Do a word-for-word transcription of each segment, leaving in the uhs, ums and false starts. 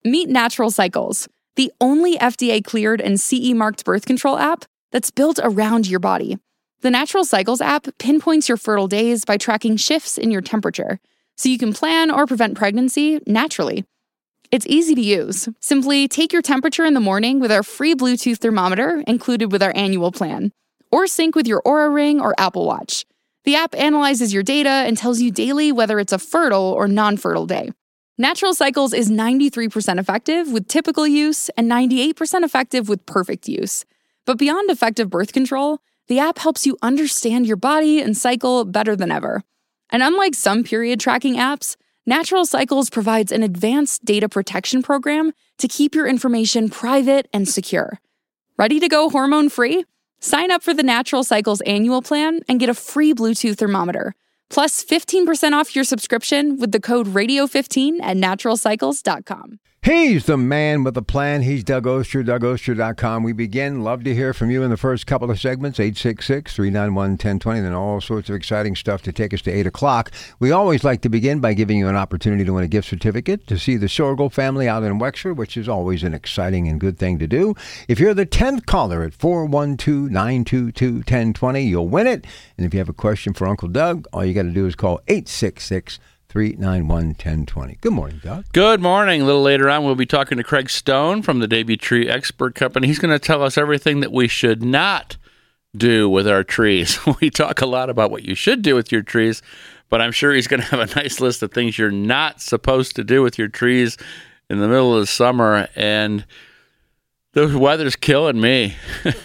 Meet Natural Cycles, the only F D A-cleared and C E-marked birth control app that's built around your body. The Natural Cycles app pinpoints your fertile days by tracking shifts in your temperature, so you can plan or prevent pregnancy naturally. It's easy to use. Simply take your temperature in the morning with our free Bluetooth thermometer included with our annual plan, or sync with your Oura Ring or Apple Watch. The app analyzes your data and tells you daily whether it's a fertile or non-fertile day. Natural Cycles is ninety-three percent effective with typical use and ninety-eight percent effective with perfect use. But beyond effective birth control, the app helps you understand your body and cycle better than ever. And unlike some period tracking apps, Natural Cycles provides an advanced data protection program to keep your information private and secure. Ready to go hormone-free? Sign up for the Natural Cycles annual plan and get a free Bluetooth thermometer, plus fifteen percent off your subscription with the code radio fifteen at natural cycles dot com. He's the man with a plan. He's Doug Oster, doug oster dot com. We begin. Love to hear from you in the first couple of segments, eight six six, three nine one, one zero two zero, then all sorts of exciting stuff to take us to eight o'clock. We always like to begin by giving you an opportunity to win a gift certificate to see the Sorgel family out in Wexford, which is always an exciting and good thing to do. If you're the tenth caller at four one two, nine two two, one zero two zero, you'll win it. And if you have a question for Uncle Doug, all you got to do is call eight six six, three nine one, one zero two zero. Good morning, Doug. Good morning. A little later on, we'll be talking to Craig Stone from the Davey Tree Expert Company. He's going to tell us everything that we should not do with our trees. We talk a lot about what you should do with your trees, but I'm sure he's going to have a nice list of things you're not supposed to do with your trees in the middle of the summer. And the weather's killing me.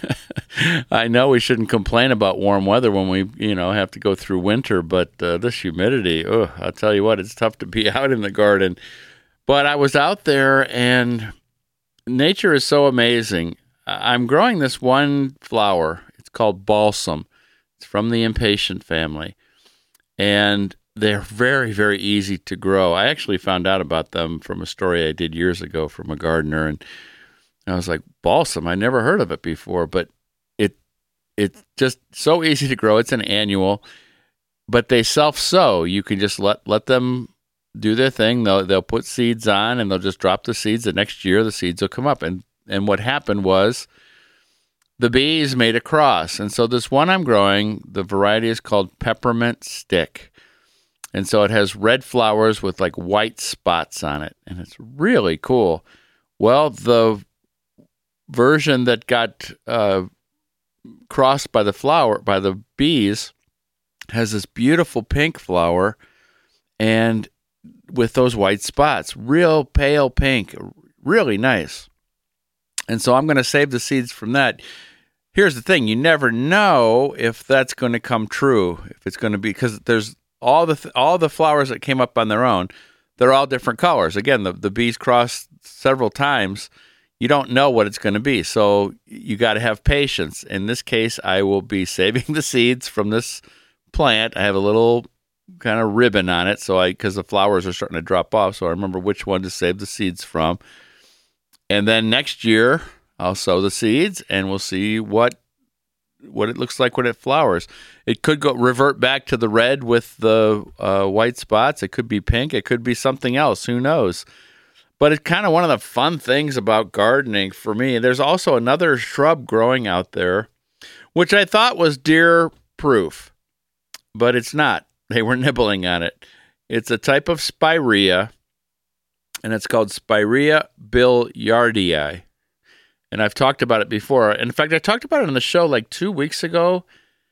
I know we shouldn't complain about warm weather when we, you know, have to go through winter, but uh, this humidity, oh, I'll tell you what, it's tough to be out in the garden. But I was out there, and nature is so amazing. I'm growing this one flower. It's called balsam. It's from the impatient family, and they're very, very easy to grow. I actually found out about them from a story I did years ago from a gardener, and I was like, balsam, I never heard of it before, but it it's just so easy to grow. It's an annual, but they self-sow. You can just let let them do their thing. They'll they'll put seeds on, and they'll just drop the seeds. The next year, the seeds will come up. And and what happened was the bees made a cross. And so this one I'm growing, the variety is called Peppermint Stick. And so it has red flowers with like white spots on it, and it's really cool. Well, the version that got uh, crossed by the flower, by the bees, has this beautiful pink flower and with those white spots, real pale pink, really nice. And so I'm going to save the seeds from that. Here's the thing. You never know if that's going to come true, if it's going to be, because there's all the th- all the flowers that came up on their own, they're all different colors. Again, the, the bees crossed several times. You don't know what it's going to be, so you got to have patience. In this case, I will be saving the seeds from this plant. I have a little kind of ribbon on it, so I because the flowers are starting to drop off, so I remember which one to save the seeds from. And then next year, I'll sow the seeds, and we'll see what what it looks like when it flowers. It could go revert back to the red with the uh, white spots. It could be pink. It could be something else. Who knows? But it's kind of one of the fun things about gardening for me. There's also another shrub growing out there, which I thought was deer-proof, but it's not. They were nibbling on it. It's a type of spirea, and it's called Spirea billiardii. And I've talked about it before. In fact, I talked about it on the show like two weeks ago,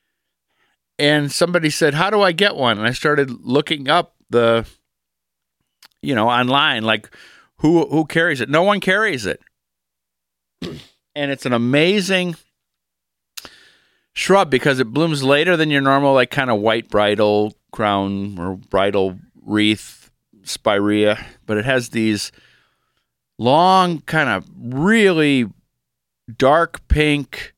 and somebody said, how do I get one? And I started looking up the, you know, online, like, Who who carries it? No one carries it. And it's an amazing shrub because it blooms later than your normal, like, kind of white bridal crown or bridal wreath spirea. But it has these long, kind of really dark pink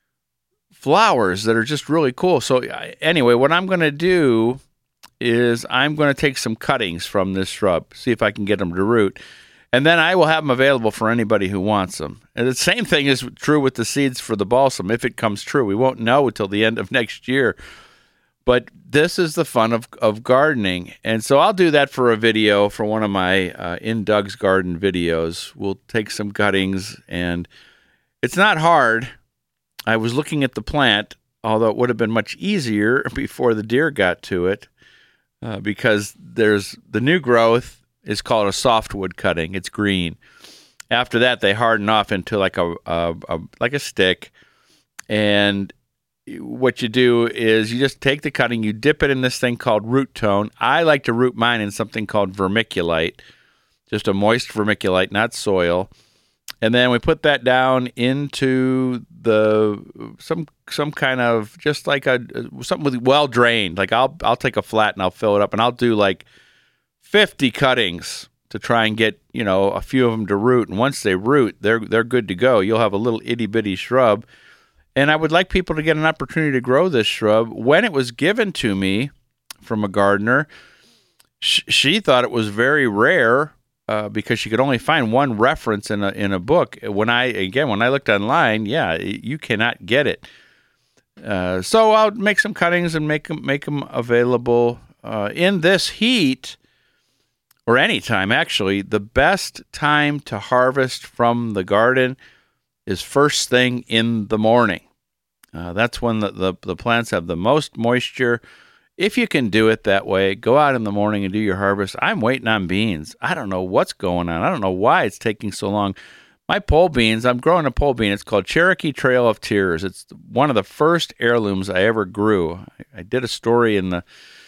flowers that are just really cool. So anyway, what I'm going to do is I'm going to take some cuttings from this shrub, see if I can get them to root. And then I will have them available for anybody who wants them. And the same thing is true with the seeds for the balsam, if it comes true. We won't know until the end of next year. But this is the fun of, of gardening. And so I'll do that for a video for one of my uh, In Doug's Garden videos. We'll take some cuttings, and it's not hard. I was looking at the plant, although it would have been much easier before the deer got to it, uh, because there's the new growth is called a softwood cutting. It's green. After that, they harden off into like a, a, a like a stick, and what you do is you just take the cutting, you dip it in this thing called root tone. I like to root mine in something called vermiculite, just a moist vermiculite, not soil. And then we put that down into the some some kind of just like a something with well drained. Like I'll I'll take a flat and I'll fill it up, and I'll do like fifty cuttings to try and get, you know, a few of them to root. And once they root, they're they're good to go. You'll have a little itty bitty shrub. And I would like people to get an opportunity to grow this shrub. When it was given to me from a gardener, sh- she thought it was very rare uh, because she could only find one reference in a in a book. When I again, when I looked online, yeah, you cannot get it. Uh, so I'll make some cuttings and make them make them available uh, in this heat, or any time actually. The best time to harvest from the garden is first thing in the morning. Uh, that's when the, the, the plants have the most moisture. If you can do it that way, go out in the morning and do your harvest. I'm waiting on beans. I don't know what's going on. I don't know why it's taking so long. My pole beans, I'm growing a pole bean. It's called Cherokee Trail of Tears. It's one of the first heirlooms I ever grew. I, I did a story in the,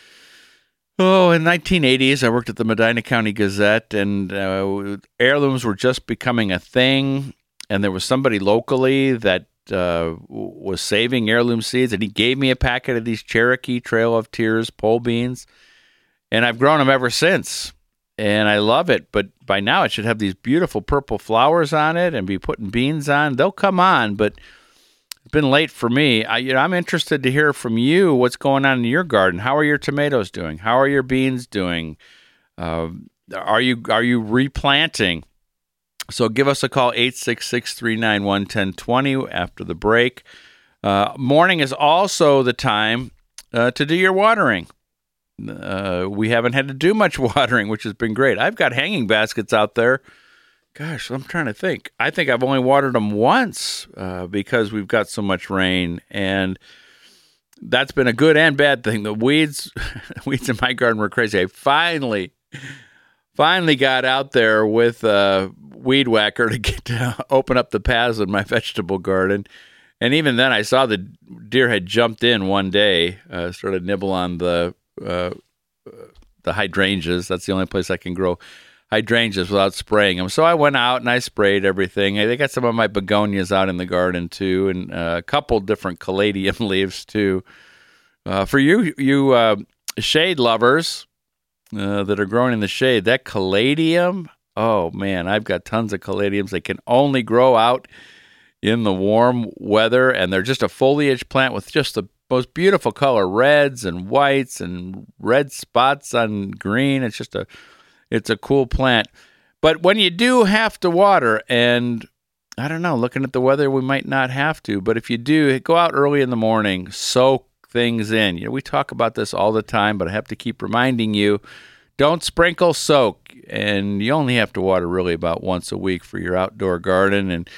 oh, in the nineteen eighties. I worked at the Medina County Gazette, and uh, heirlooms were just becoming a thing. And there was somebody locally that uh, was saving heirloom seeds, and he gave me a packet of these Cherokee Trail of Tears pole beans, and I've grown them ever since, and I love it. But by now it should have these beautiful purple flowers on it and be putting beans on. They'll come on, but it's been late for me. I, you know, I'm interested to hear from you what's going on in your garden. How are your tomatoes doing? How are your beans doing? Uh, are you are you replanting? So give us a call, eight six six, three nine one, one zero two zero after the break. Uh, morning is also the time uh, to do your watering. Uh, we haven't had to do much watering, which has been great. I've got hanging baskets out there. Gosh, I'm trying to think. I think I've only watered them once uh, because we've got so much rain, and that's been a good and bad thing. The weeds, weeds in my garden were crazy. I finally... Finally got out there with a weed whacker to get to open up the paths in my vegetable garden. And even then, I saw the deer had jumped in one day, uh, started nibble on the uh, the hydrangeas. That's the only place I can grow hydrangeas without spraying them. So I went out and I sprayed everything. They got some of my begonias out in the garden too, and uh, a couple different caladium leaves too. Uh, for you, you uh, shade lovers, Uh, that are growing in the shade, that caladium, oh man, I've got tons of caladiums. They can only grow out in the warm weather, and they're just a foliage plant with just the most beautiful color, reds and whites and red spots on green. It's just a, it's a cool plant. But when you do have to water, and I don't know, looking at the weather, we might not have to, but if you do, go out early in the morning, soak things in. You know, we talk about this all the time, but I have to keep reminding you, don't sprinkle, soak. And you only have to water really about once a week for your outdoor garden. And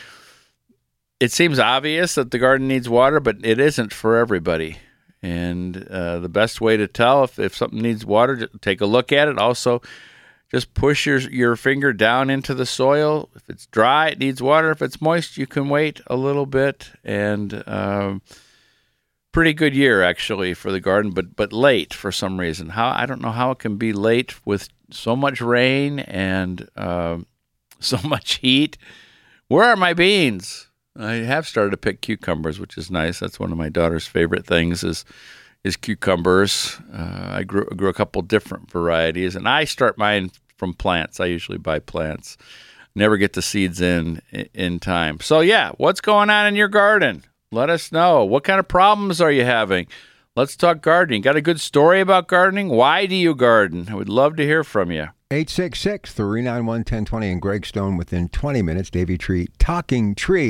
it seems obvious that the garden needs water, but it isn't for everybody. And uh, the best way to tell if, if something needs water, just take a look at it. Also, just push your, your finger down into the soil. If it's dry, it needs water. If it's moist, you can wait a little bit. And um, pretty good year, actually, for the garden, but but late for some reason. How I don't know how it can be late with so much rain and uh, so much heat. Where are my beans? I have started to pick cucumbers, which is nice. That's one of my daughter's favorite things is is cucumbers. Uh, I grew, grew a couple different varieties, and I start mine from plants. I usually buy plants. Never get the seeds in in time. So, yeah, what's going on in your garden? Let us know. What kind of problems are you having? Let's talk gardening. Got a good story about gardening? Why do you garden? I would love to hear from you. eight six six, three nine one, one zero two zero and Greg Stone within twenty minutes. Davey Tree, Talking Tree.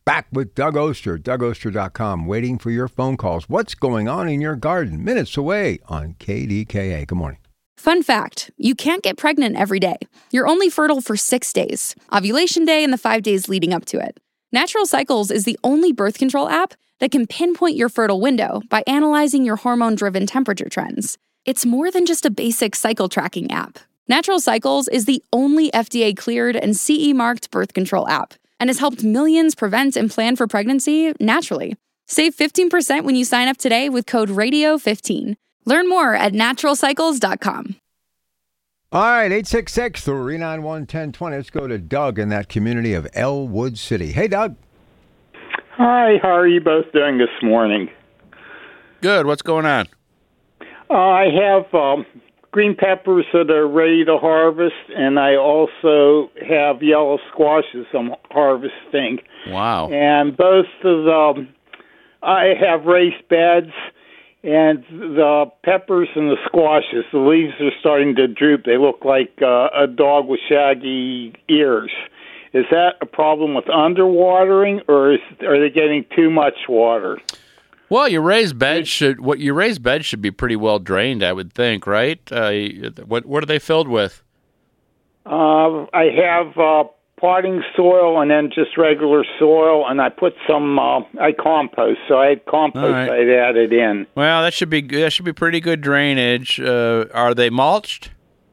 Back with Doug Oster, Doug Oster dot com, waiting for your phone calls. What's going on in your garden? Minutes away on K D K A. Good morning. Fun fact, you can't get pregnant every day. You're only fertile for six days, ovulation day and the five days leading up to it. Natural Cycles is the only birth control app that can pinpoint your fertile window by analyzing your hormone-driven temperature trends. It's more than just a basic cycle tracking app. Natural Cycles is the only F D A-cleared and C E-marked birth control app and has helped millions prevent and plan for pregnancy naturally. Save fifteen percent when you sign up today with code radio fifteen. Learn more at natural cycles dot com. All right, eight six six, three nine one, one zero two zero. Let's go to Doug in that community of Elwood City. Hey, Doug. Hi, how are you both doing this morning? Good. What's going on? Uh, I have um, green peppers that are ready to harvest, and I also have yellow squashes I'm harvesting. Wow. And both of them, I have raised beds, and the peppers and the squashes, the leaves are starting to droop. They look like uh, a dog with shaggy ears. Is that a problem with underwatering, or is, are they getting too much water? Well, your raised bed should what your raised bed should be pretty well drained, I would think, right? Uh, what what are they filled with? Uh, I have uh, potting soil and then just regular soil, and I put some. Uh, I compost, so I had compost right. I'd added in. Well, that should be that should be pretty good drainage. Uh, are they mulched?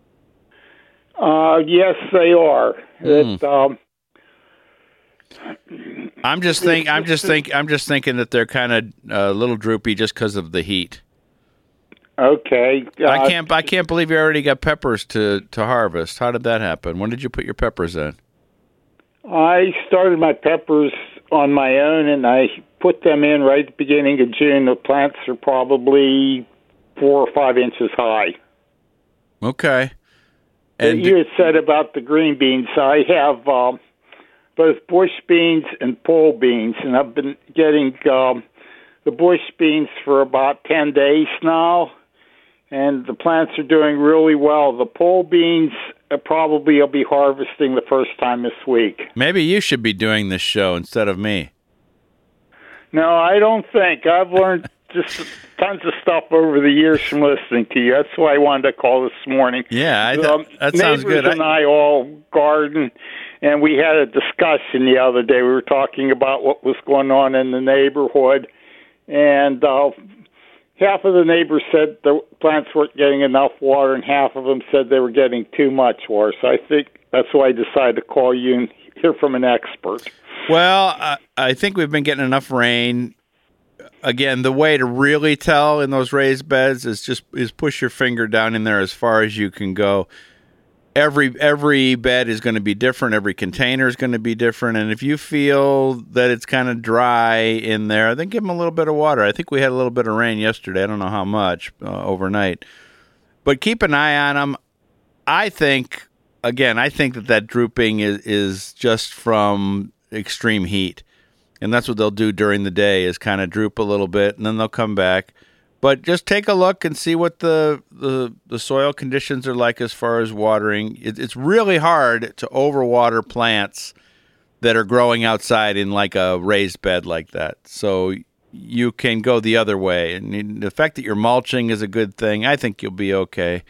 Uh, yes, they are. Mm. It, um, I'm just think I'm just think I'm just thinking that they're kind of a little droopy just because of the heat. Okay. Uh, I can't I can't believe you already got peppers to, to harvest. How did that happen? When did you put your peppers in? I started my peppers on my own, and I put them in right at the beginning of June. The plants are probably four or five inches high. Okay. And you had said about the green beans. I have um, both bush beans and pole beans, and I've been getting um, the bush beans for about ten days now, and the plants are doing really well. The pole beans, uh, probably I'll be harvesting the first time this week. Maybe you should be doing this show instead of me. No, I don't think. I've learned just tons of stuff over the years from listening to you. That's why I wanted to call this morning. Yeah, I th- um, that sounds good. Neighbors and I, I all garden, and we had a discussion the other day. We were talking about what was going on in the neighborhood, and uh, half of the neighbors said the plants weren't getting enough water, and half of them said they were getting too much water. So I think that's why I decided to call you and hear from an expert. Well, uh, I think we've been getting enough rain. Again, the way to really tell in those raised beds is just is push your finger down in there as far as you can go. Every every bed is going to be different. Every container is going to be different. And if you feel that it's kind of dry in there, then give them a little bit of water. I think we had a little bit of rain yesterday. I don't know how much uh, overnight. But keep an eye on them. I think, again, I think that that drooping is, is just from extreme heat. And that's what they'll do during the day is kind of droop a little bit, and then they'll come back. But just take a look and see what the the, the soil conditions are like as far as watering. It, it's really hard to overwater plants that are growing outside in like a raised bed like that. So you can go the other way. And the fact that you're mulching is a good thing. I think you'll be okay.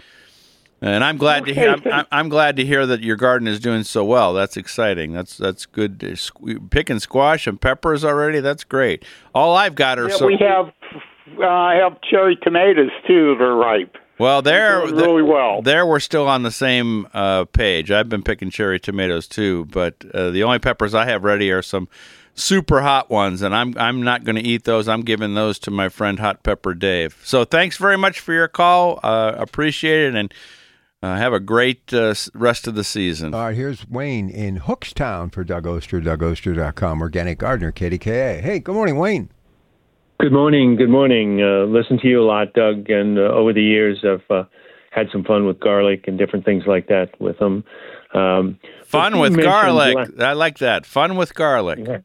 And I'm glad okay, to hear. I'm, I'm glad to hear that your garden is doing so well. That's exciting. That's that's good. Picking squash and peppers already. That's great. All I've got are yeah, so. We have. Uh, I have cherry tomatoes too that are ripe. Well, there, They're doing really well. There, we're still on the same uh, page. I've been picking cherry tomatoes too, but uh, the only peppers I have ready are some super hot ones, and I'm I'm not going to eat those. I'm giving those to my friend Hot Pepper Dave. So thanks very much for your call. Uh, appreciate it, and. Uh, have a great uh, rest of the season. All right, here's Wayne in Hookstown for Doug Oster, Doug Oster dot com, organic gardener, K D K A. Hey, good morning, Wayne. Good morning. Good morning. Uh, listen to you a lot, Doug, and uh, over the years I've uh, had some fun with garlic and different things like that with them. Um, fun with garlic. La- I like that. Fun with garlic. Yeah.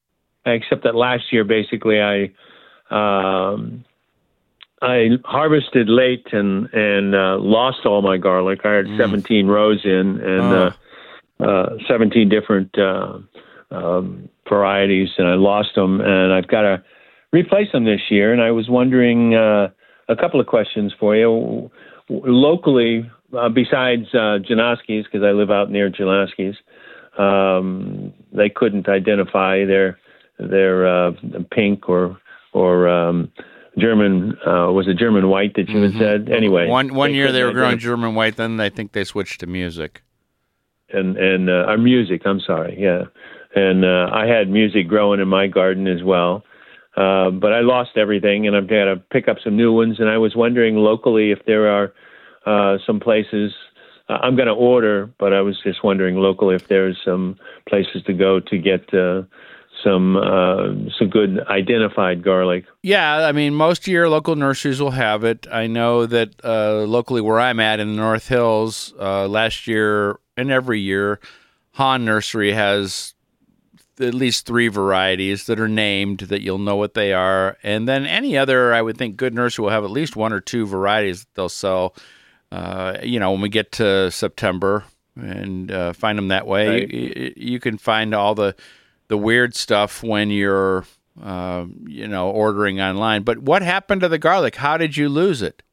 Except that last year, basically, I... Um, I harvested late and and uh, lost all my garlic. I had mm. seventeen rows in and oh. uh, uh, seventeen different uh, um, varieties, and I lost them, and I've got to replace them this year. And I was wondering uh, a couple of questions for you. Locally, uh, besides uh, Janoski's, because I live out near Janoski's, um, they couldn't identify their their uh, pink or or um, German uh, was it German white that you mm-hmm. had said? Anyway, one one they year they were growing identify. German white, then I think they switched to music. And and uh, our music, I'm sorry, yeah. And uh, I had music growing in my garden as well, uh, but I lost everything, and I've got to pick up some new ones. And I was wondering locally if there are uh, some places. Uh, I'm going to order, but I was just wondering locally if there's some places to go to get uh, some uh, some good identified garlic. Yeah, I mean, most of your local nurseries will have it. I know that uh, locally where I'm at in the North Hills, uh, last year and every year, Hahn Nursery has at least three varieties that are named that you'll know what they are. And then any other, I would think, good nursery will have at least one or two varieties that they'll sell, uh, you know, when we get to September and uh, find them that way. Right. You, you can find all the, the weird stuff when you're, uh, you know, ordering online. But what happened to the garlic? How did you lose it?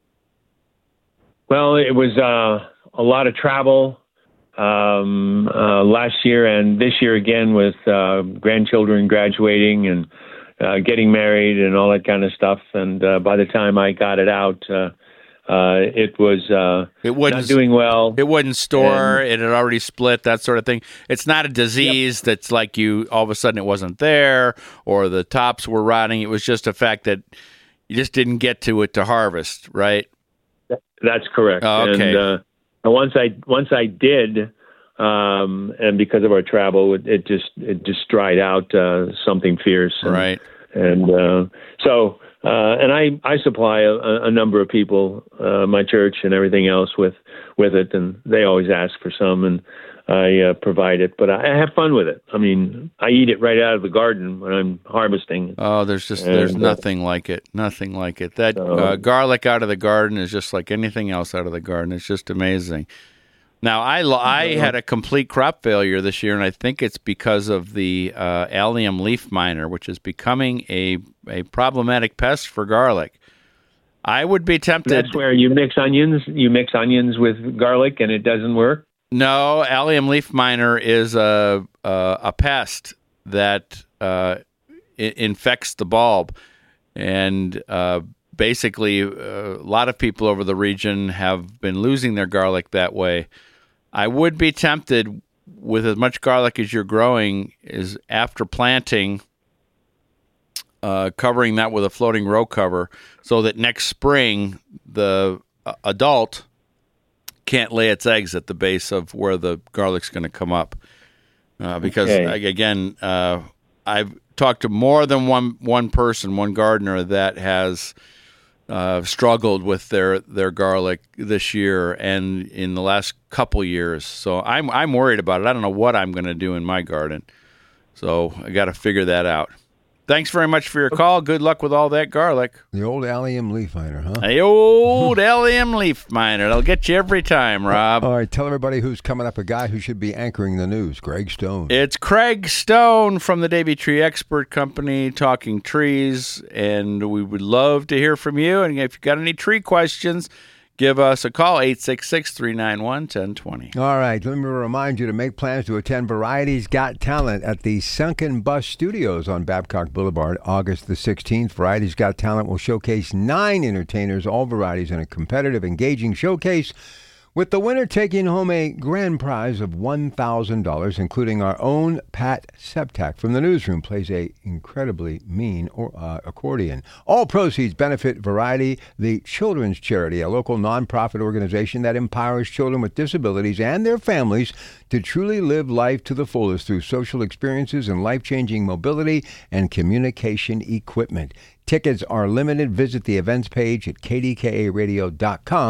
Well, it was uh, a lot of travel. Um, uh, last year and this year again with uh, grandchildren graduating and uh, getting married and all that kind of stuff. And uh, by the time I got it out, uh, uh, it was uh, it wouldn't, not doing well. It wouldn't store. And, it had already split, that sort of thing. It's not a disease yep. that's like you, all of a sudden it wasn't there or the tops were rotting. It was just a fact that you just didn't get to it to harvest, right? That's correct. Oh, okay. And, uh, And once I once I did, um, and because of our travel, it, it just it just dried out uh, something fierce. And, right. And uh, so, uh, and I, I supply a, a number of people, uh, my church and everything else with with it, and they always ask for some, and I uh, provide it. But I have fun with it. I mean, I eat it right out of the garden when I'm harvesting. Oh, there's just and, there's uh, nothing like it. Nothing like it. That so, uh, garlic out of the garden is just like anything else out of the garden. It's just amazing. Now, I I had a complete crop failure this year, and I think it's because of the uh, allium leaf miner, which is becoming a a problematic pest for garlic. I would be tempted. That's where you mix onions. You mix onions with garlic, and it doesn't work. No, allium leaf miner is a a, a pest that uh, I- infects the bulb, and uh, basically, uh, a lot of people over the region have been losing their garlic that way. I would be tempted, with as much garlic as you're growing, is after planting, uh, covering that with a floating row cover, so that next spring the uh, adult can't lay its eggs at the base of where the garlic's going to come up. Uh, because, Okay. again, uh, I've talked to more than one one person, one gardener, that has uh, struggled with their, their garlic this year and in the last couple years. So I'm I'm worried about it. I don't know what I'm going to do in my garden. So I got to figure that out. Thanks very much for your call. Good luck with all that garlic. The old allium leaf miner, huh? The old allium leaf miner. They'll get you every time, Rob. All right, tell everybody who's coming up, a guy who should be anchoring the news, Greg Stone. It's Craig Stone from the Davey Tree Expert Company, talking trees, and we would love to hear from you. And if you've got any tree questions, give us a call, eight six six, three nine one, one zero two zero. All right, let me remind you to make plans to attend Variety's Got Talent at the Sunken Bus Studios on Babcock Boulevard, August the sixteenth. Variety's Got Talent will showcase nine entertainers, all varieties, in a competitive, engaging showcase, with the winner taking home a grand prize of one thousand dollars, including our own Pat Septak from the newsroom, plays a incredibly mean or, uh, accordion. All proceeds benefit Variety, the children's charity, a local nonprofit organization that empowers children with disabilities and their families to truly live life to the fullest through social experiences and life-changing mobility and communication equipment. Tickets are limited. Visit the events page at k d k a radio dot com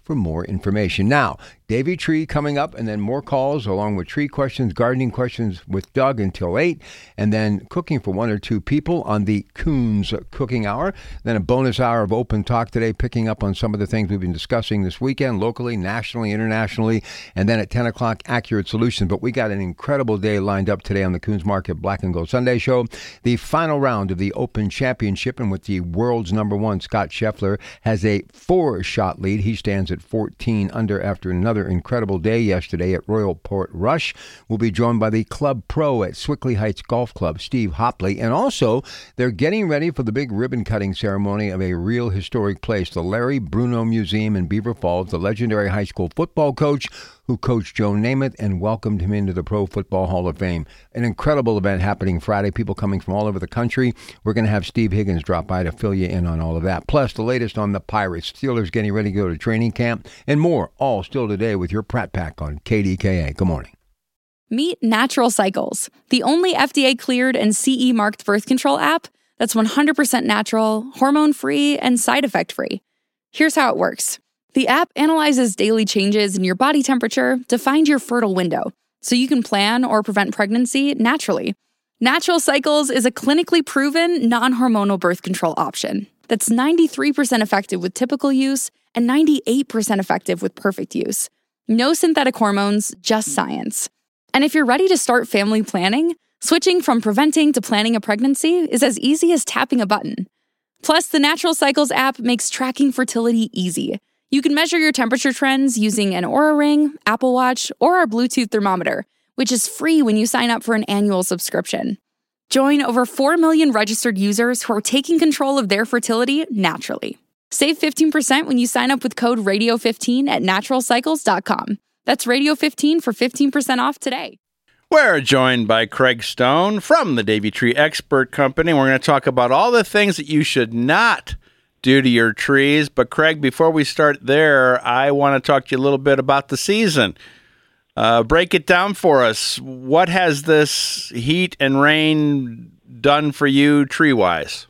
for more information. Now, Davey Tree coming up, and then more calls along with tree questions, gardening questions with Doug until eight, and then cooking for one or two people on the Coons Cooking Hour. Then a bonus hour of open talk today, picking up on some of the things we've been discussing this weekend, locally, nationally, internationally, and then at ten o'clock, Accurate Solutions. But we got an incredible day lined up today on the Coons Market Black and Gold Sunday Show. The final round of the Open Championship, and with the world's number one, Scott Scheffler, has a four-shot lead. He stands at fourteen under after another incredible day yesterday at Royal Port Rush. We'll be joined by the Club Pro at Swickley Heights Golf Club, Steve Hopley. And also, they're getting ready for the big ribbon-cutting ceremony of a real historic place, the Larry Bruno Museum in Beaver Falls. The legendary high school football coach who coached Joe Namath and welcomed him into the Pro Football Hall of Fame. An incredible event happening Friday. People coming from all over the country. We're going to have Steve Higgins drop by to fill you in on all of that. Plus, the latest on the Pirates. Steelers getting ready to go to training camp, and more, all still today with your Pratt Pack on K D K A. Good morning. Meet Natural Cycles, the only F D A-cleared and C E marked birth control app that's one hundred percent natural, hormone-free, and side effect-free. Here's how it works. The app analyzes daily changes in your body temperature to find your fertile window, so you can plan or prevent pregnancy naturally. Natural Cycles is a clinically proven, non-hormonal birth control option that's ninety-three percent effective with typical use and ninety-eight percent effective with perfect use. No synthetic hormones, just science. And if you're ready to start family planning, switching from preventing to planning a pregnancy is as easy as tapping a button. Plus, the Natural Cycles app makes tracking fertility easy. You can measure your temperature trends using an Oura Ring, Apple Watch, or our Bluetooth thermometer, which is free when you sign up for an annual subscription. Join over four million registered users who are taking control of their fertility naturally. Save fifteen percent when you sign up with code radio fifteen at natural cycles dot com. That's radio fifteen for fifteen percent off today. We're joined by Craig Stone from the Davey Tree Expert Company. We're going to talk about all the things that you should not do to your trees. But Craig, before we start there, I want to talk to you a little bit about the season. Uh, break it down for us. What has this heat and rain done for you tree-wise?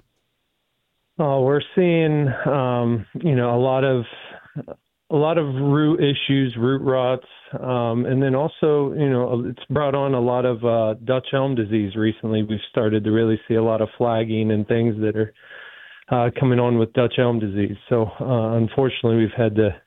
Oh, we're seeing, um, you know, a lot of a lot of root issues, root rots, um, and then also, you know, it's brought on a lot of uh, Dutch elm disease recently. We've started to really see a lot of flagging and things that are uh, coming on with Dutch elm disease. So, uh, unfortunately, we've had to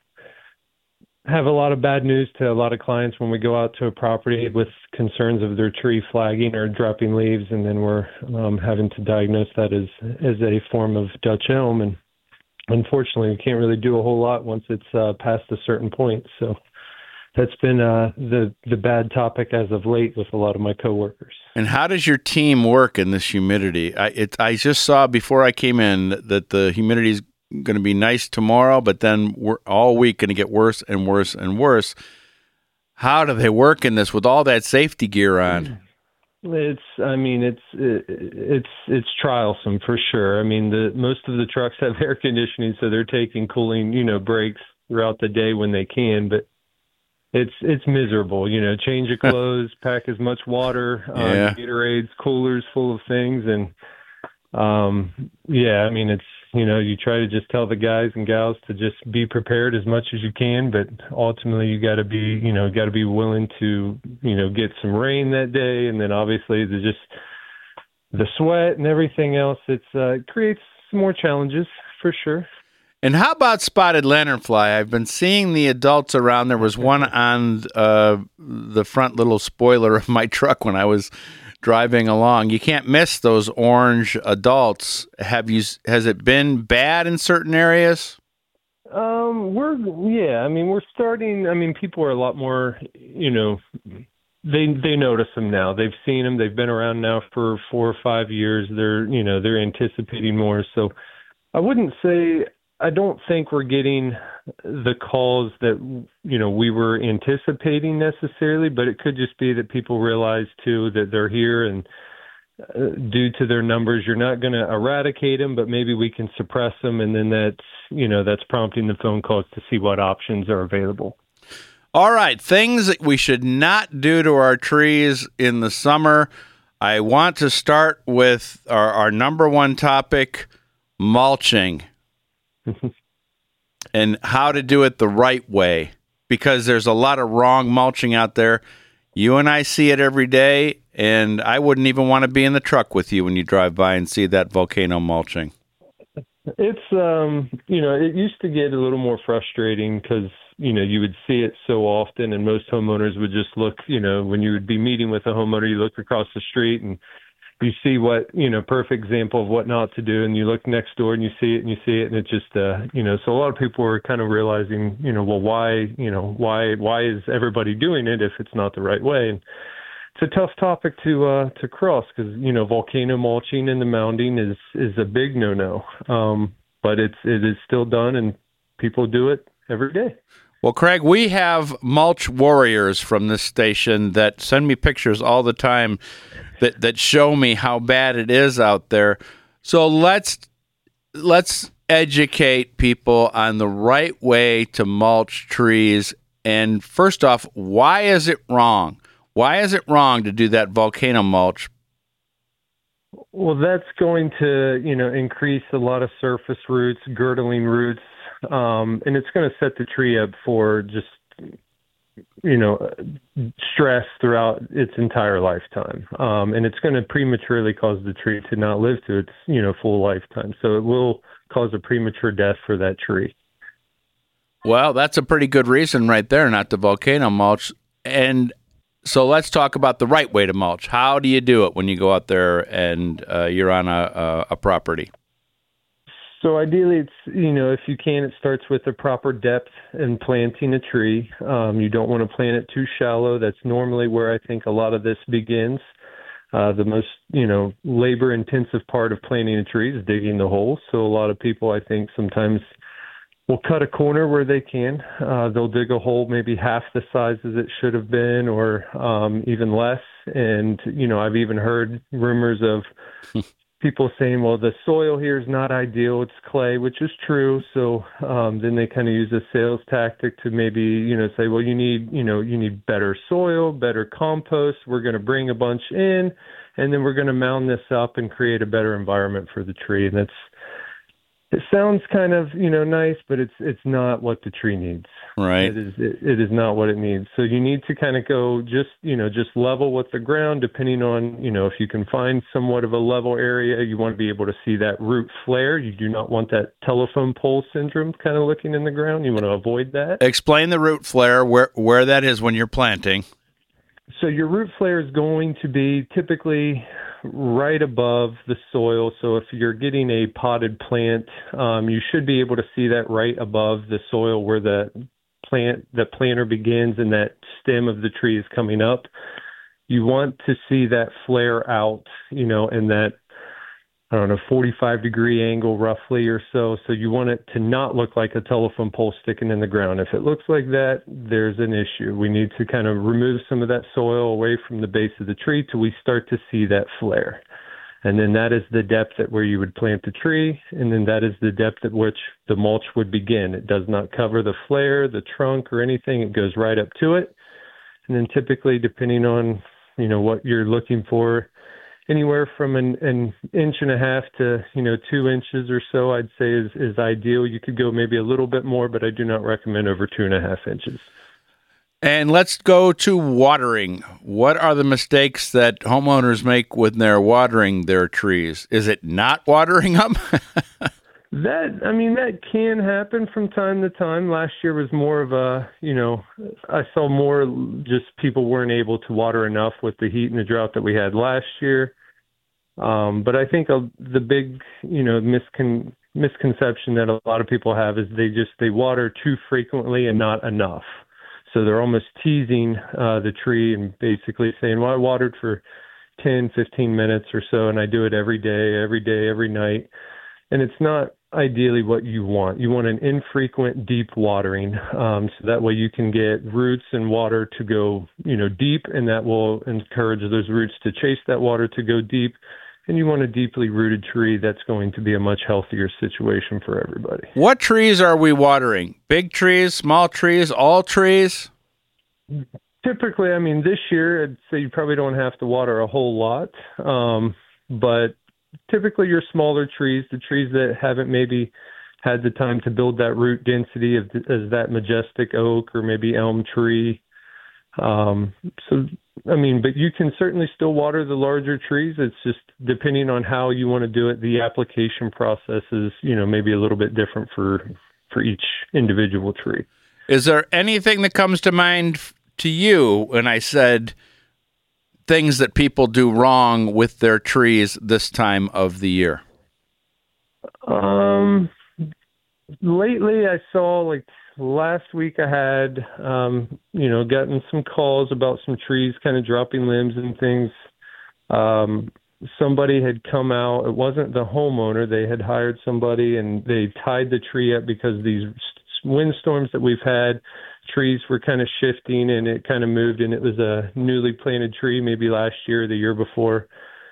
have a lot of bad news to a lot of clients when we go out to a property with concerns of their tree flagging or dropping leaves, and then we're um, having to diagnose that as as a form of Dutch elm. And unfortunately, we can't really do a whole lot once it's uh, past a certain point. So that's been uh, the the bad topic as of late with a lot of my coworkers. And how does your team work in this humidity? I it, I just saw before I came in that the humidity is going to be nice tomorrow, but then we're all week going to get worse and worse and worse. How do they work in this with all that safety gear on? It's, I mean, it's it's it's trialsome for sure. I mean, the most of the trucks have air conditioning, so they're taking cooling, you know, breaks throughout the day when they can. But it's it's miserable. You know, change your clothes, pack as much water, uh, yeah. Gatorades, coolers full of things, and um, yeah, I mean, it's. You know, you try to just tell the guys and gals to just be prepared as much as you can, but ultimately you got to be, you know, got to be willing to, you know, get some rain that day, and then obviously the just the sweat and everything else. It's uh, it creates some more challenges for sure. And how about spotted lanternfly? I've been seeing the adults around. There was one on uh, the front little spoiler of my truck when I was driving along. You can't miss those orange adults. Have you? Has it been bad in certain areas? Um, we're yeah. I mean, we're starting. I mean, people are a lot more. You know, they they notice them now. They've seen them. They've been around now for four or five years. They're you know they're anticipating more. So I wouldn't say. I don't think we're getting the calls that, you know, we were anticipating necessarily, but it could just be that people realize, too, that they're here, and uh, due to their numbers, you're not going to eradicate them, but maybe we can suppress them, and then that's, you know, that's prompting the phone calls to see what options are available. All right, things that we should not do to our trees in the summer. I want to start with our, our number one topic, mulching. and how to do it the right way, because there's a lot of wrong mulching out there. You and I see it every day, and I wouldn't even want to be in the truck with you when you drive by and see that volcano mulching. It's, um, you know, it used to get a little more frustrating because, you know, you would see it so often, and most homeowners would just look, you know, when you would be meeting with a homeowner, you look across the street and you see what, you know, perfect example of what not to do, and you look next door and you see it and you see it, and it just, uh, you know, so a lot of people were kind of realizing, you know, well, why, you know, why, why is everybody doing it if it's not the right way? And it's a tough topic to uh, to cross because, you know, volcano mulching and the mounding is is a big no-no, um, but it's it is still done, and people do it every day. Well, Craig, we have mulch warriors from this station that send me pictures all the time that, that show me how bad it is out there. So let's let's educate people on the right way to mulch trees. And first off, why is it wrong? Why is it wrong to do that volcano mulch? Well, that's going to, you know, increase a lot of surface roots, girdling roots, um, and it's going to set the tree up for just, you know, stress throughout its entire lifetime. Um, and it's going to prematurely cause the tree to not live to its, you know, full lifetime. So it will cause a premature death for that tree. Well, that's a pretty good reason right there not to volcano mulch. And so let's talk about the right way to mulch. How do you do it when you go out there and uh, you're on a, a, a property? So ideally, it's, you know, if you can, it starts with a proper depth in planting a tree. Um, you don't want to plant it too shallow. That's normally where I think a lot of this begins. Uh, the most, you know, labor-intensive part of planting a tree is digging the hole. So a lot of people, I think, sometimes will cut a corner where they can. Uh, they'll dig a hole maybe half the size as it should have been, or um, even less. And, you know, I've even heard rumors of people saying, well, the soil here is not ideal. It's clay, which is true. So um, then they kind of use a sales tactic to maybe, you know, say, well, you need, you know, you need better soil, better compost. We're going to bring a bunch in, and then we're going to mound this up and create a better environment for the tree. And that's, it sounds kind of, you know, nice, but it's it's not what the tree needs. Right. It is it, it is not what it needs. So you need to kind of go just, you know, just level with the ground, depending on, you know, if you can find somewhat of a level area, you want to be able to see that root flare. You do not want that telephone pole syndrome kind of looking in the ground. You want to avoid that. Explain the root flare, where where that is when you're planting. So your root flare is going to be typically right above the soil. So if you're getting a potted plant, um, you should be able to see that right above the soil where the plant, the planter begins and that stem of the tree is coming up. You want to see that flare out, you know, in that, I don't know, forty-five degree angle roughly or so. So you want it to not look like a telephone pole sticking in the ground. If it looks like that, there's an issue. We need to kind of remove some of that soil away from the base of the tree till we start to see that flare. And then that is the depth at where you would plant the tree. And then that is the depth at which the mulch would begin. It does not cover the flare, the trunk, or anything. It goes right up to it. And then typically, depending on, you know, what you're looking for, anywhere from an, an inch and a half to, you know, two inches or so, I'd say is, is ideal. You could go maybe a little bit more, but I do not recommend over two and a half inches. And let's go to watering. What are the mistakes that homeowners make when they're watering their trees? Is it not watering them? That, I mean, that can happen from time to time. Last year was more of a, you know, I saw more just people weren't able to water enough with the heat and the drought that we had last year. Um, but I think a, the big, you know, miscon, misconception that a lot of people have is they just, they water too frequently and not enough. So they're almost teasing uh, the tree and basically saying, well, I watered for ten, fifteen minutes or so, and I do it every day, every day, every night. And it's not ideally what you want. You want an infrequent deep watering. Um, so that way you can get roots and water to go, you know, deep, and that will encourage those roots to chase that water to go deep. And you want a deeply rooted tree that's going to be a much healthier situation for everybody. What trees are we watering? Big trees, small trees, all trees? Typically, I mean, this year, I'd say you probably don't have to water a whole lot. Um, but typically your smaller trees, the trees that haven't maybe had the time to build that root density of, as that majestic oak or maybe elm tree. Um, so, I mean, but you can certainly still water the larger trees. It's just depending on how you want to do it. The application process is, you know, maybe a little bit different for, for each individual tree. Is there anything that comes to mind to you when I said things that people do wrong with their trees this time of the year? Um, lately I saw, like, last week I had, um, you know, gotten some calls about some trees kind of dropping limbs and things. Um, somebody had come out. It wasn't the homeowner. They had hired somebody, and they tied the tree up because these windstorms that we've had, trees were kind of shifting, and it kind of moved, and it was a newly planted tree maybe last year or the year before.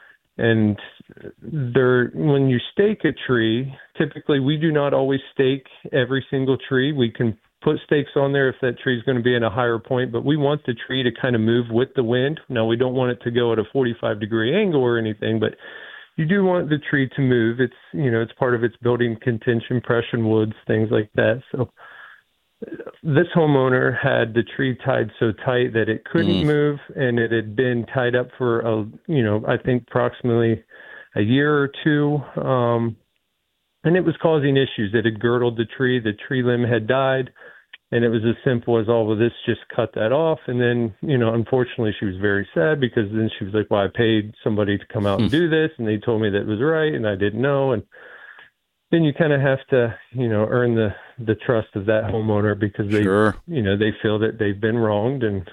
And there, when you stake a tree, typically we do not always stake every single tree. We can put stakes on there if that tree is going to be in a higher point, but we want the tree to kind of move with the wind. Now, we don't want it to go at a forty-five degree angle or anything, but you do want the tree to move. It's, you know, it's part of its building contention, pressure woods, things like that. So this homeowner had the tree tied so tight that it couldn't mm. move, and it had been tied up for a, you know, I think approximately a year or two. Um, and it was causing issues. It had girdled the tree. The tree limb had died, and it was as simple as, oh, well, this just cut that off. And then, you know, unfortunately, she was very sad because then she was like, well, I paid somebody to come out mm. and do this, and they told me that it was right, and I didn't know. And then you kind of have to, you know, earn the, the trust of that homeowner because they, sure. you know, they feel that they've been wronged, and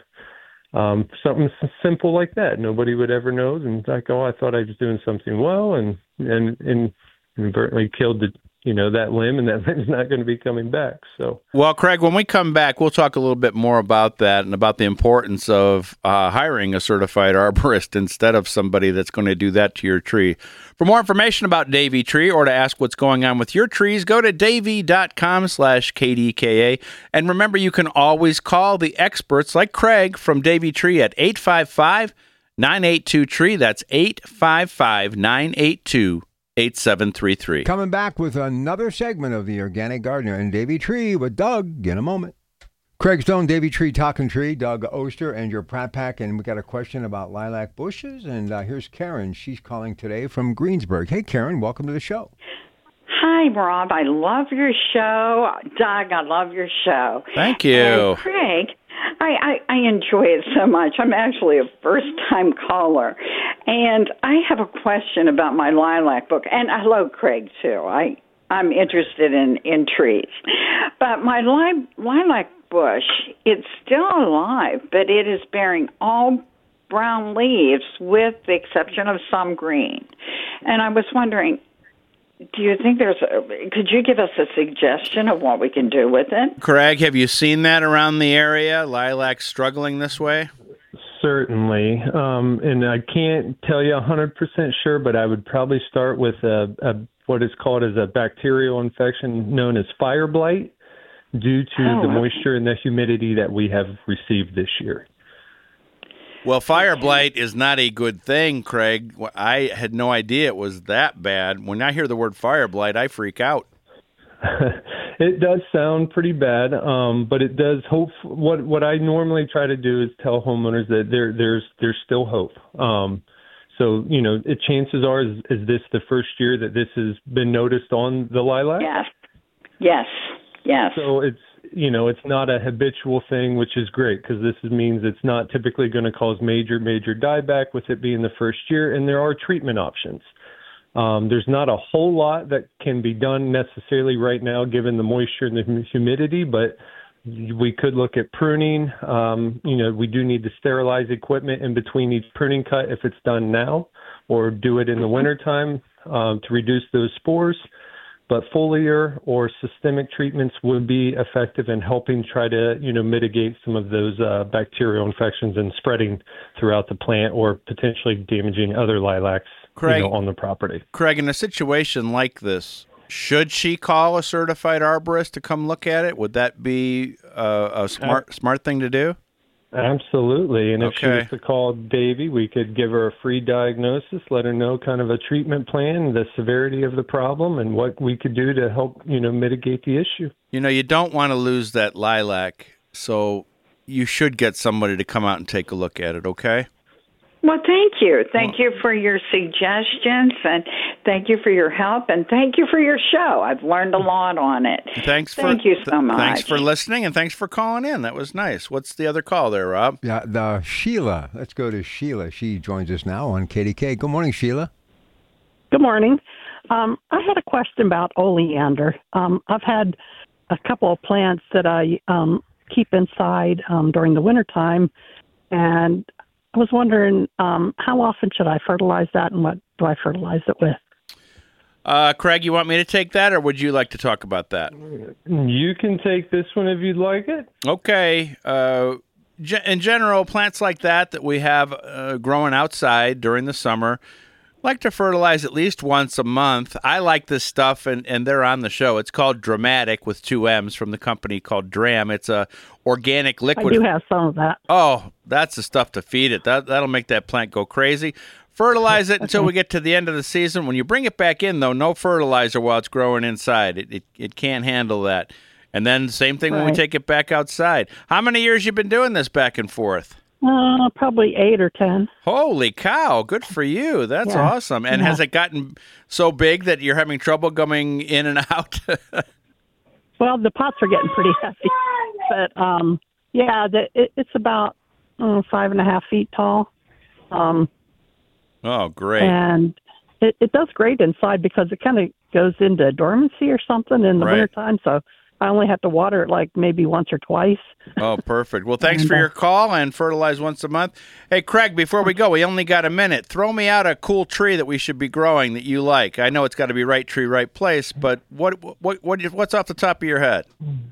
um, something simple like that. Nobody would ever know. And like, oh, I thought I was doing something well, and, and, and inadvertently killed the, you know, that limb, and that limb's not going to be coming back. So, well, Craig, when we come back, we'll talk a little bit more about that and about the importance of uh, hiring a certified arborist instead of somebody that's going to do that to your tree. For more information about Davey Tree or to ask what's going on with your trees, go to davey.com slash KDKA. And remember, you can always call the experts like Craig from Davey Tree at eight five five, nine eight two, tree. That's eight five five, nine eight two, eight seven three three. Coming back with another segment of The Organic Gardener and Davey Tree with Doug in a moment. Craig Stone, Davey Tree, Talking Tree, Doug Oster, and your Pratt Pack. And we got a question about lilac bushes. And uh, here's Karen. She's calling today from Greensburg. Hey, Karen, welcome to the show. Hi, Rob. I love your show. Doug, I love your show. Thank you. And Craig, I, I, I enjoy it so much. I'm actually a first-time caller. And I have a question about my lilac book. And hello, Craig, too. I, I'm interested in, in trees. But my li- lilac bush, it's still alive, but it is bearing all brown leaves with the exception of some green. And I was wondering, do you think there's a, could you give us a suggestion of what we can do with it? Craig, have you seen that around the area? Lilac struggling this way? Certainly. Um, and I can't tell you one hundred percent sure, but I would probably start with a, a what is called as a bacterial infection known as fire blight due to oh, the moisture and the humidity that we have received this year. Well, fire blight is not a good thing, Craig. I had no idea it was that bad. When I hear the word fire blight, I freak out. It does sound pretty bad, um, but it does hope. What what I normally try to do is tell homeowners that there there's there's still hope. Um, so you know, it, chances are, is, is this the first year that this has been noticed on the lilac? Yes, yes, yes. So it's you know it's not a habitual thing, which is great because this means it's not typically going to cause major major dieback with it being the first year, and there are treatment options. Um, there's not a whole lot that can be done necessarily right now, given the moisture and the humidity, but we could look at pruning. Um, you know, we do need to sterilize equipment in between each pruning cut if it's done now, or do it in the wintertime um, to reduce those spores. But foliar or systemic treatments would be effective in helping try to, you know, mitigate some of those uh, bacterial infections and spreading throughout the plant or potentially damaging other lilacs. Craig, you know, on the property. Craig, in a situation like this, should she call a certified arborist to come look at it? Would that be uh, a smart uh, smart thing to do? Absolutely. And if she Okay. was to call Davy, we could give her a free diagnosis, let her know kind of a treatment plan, the severity of the problem, and what we could do to help, you know, mitigate the issue. You know, you don't want to lose that lilac, so you should get somebody to come out and take a look at it, okay? Well, thank you. Thank you for your suggestions, and thank you for your help, and thank you for your show. I've learned a lot on it. Thanks for, Thank you so th- much. Thanks for listening, and thanks for calling in. That was nice. What's the other call there, Rob? Yeah, the Sheila. Let's go to Sheila. She joins us now on K D K. Good morning, Sheila. Good morning. Um, I had a question about oleander. Um, I've had a couple of plants that I um, keep inside um, during the wintertime, and I was wondering um, how often should I fertilize that, and what do I fertilize it with? Uh, Craig, you want me to take that, or would you like to talk about that? You can take this one if you'd like it. Okay. Uh, ge- in general, plants like that that we have uh, growing outside during the summer like to fertilize at least once a month. I like this stuff, and, and they're on the show. It's called Dramatic with two M's from the company called Dram. It's a organic liquid. I do have some of that. Oh, that's the stuff to feed it. That, that'll make that plant go crazy. Fertilize it until we get to the end of the season. When you bring it back in, though, no fertilizer while it's growing inside. It it, it can't handle that. And then same thing when we Right. take it back outside. How many years you been doing this back and forth? Uh, probably eight or ten. Holy cow, good for you. That's Yeah. awesome. And Yeah. has it gotten so big that you're having trouble coming in and out? Well, the pots are getting pretty heavy, but um, yeah, the, it, it's about uh, five and a half feet tall, um, Oh, great. and it, it does great inside because it kind of goes into dormancy or something in the Right. wintertime. So I only have to water it like maybe once or twice. Oh, perfect. Well, thanks for your call and fertilize once a month. Hey, Craig, before we go, we only got a minute. Throw me out a cool tree that we should be growing that you like. I know it's got to be right tree, right place, but what what what what's off the top of your head?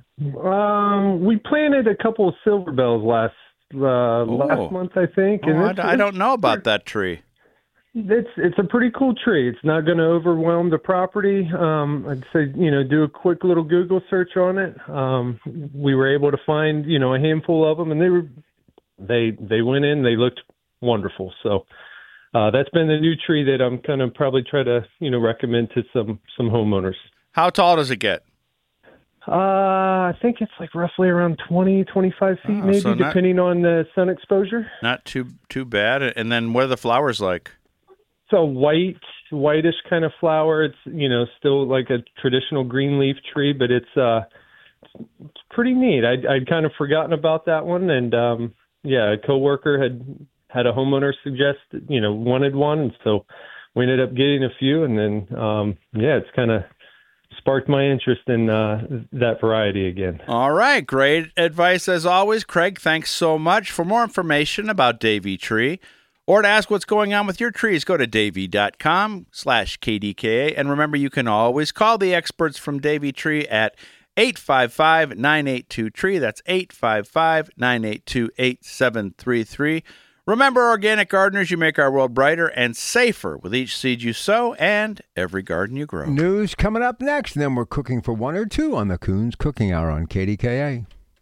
Um, we planted a couple of silver bells last uh, last month, I think. Oh, I, it's- I don't know about that tree. It's it's a pretty cool tree. It's not going to overwhelm the property. Um, I'd say you know do a quick little Google search on it. Um, we were able to find you know a handful of them, and they were they they went in. They looked wonderful. So uh, that's been the new tree that I'm going to probably try to you know recommend to some some homeowners. How tall does it get? Uh, I think it's like roughly around twenty, twenty-five feet, Oh, maybe, so not- depending on the sun exposure. Not too too bad. And then what are the flowers like? It's a white, whitish kind of flower. It's you know still like a traditional green leaf tree, but it's uh, it's pretty neat. I'd, I'd kind of forgotten about that one, and um, yeah, a coworker had had a homeowner suggest you know wanted one, and so we ended up getting a few, and then um, yeah, it's kind of sparked my interest in uh, that variety again. All right, great advice as always, Craig. Thanks so much. For more information about Davy Tree, or to ask what's going on with your trees, go to davy.com slash KDKA. And remember, you can always call the experts from Davy Tree at eight five five, nine eight two, tree. That's eight five five, nine eight two, eight seven three three. Remember, organic gardeners, you make our world brighter and safer with each seed you sow and every garden you grow. News coming up next, and then we're cooking for one or two on the Coons Cooking Hour on K D K A.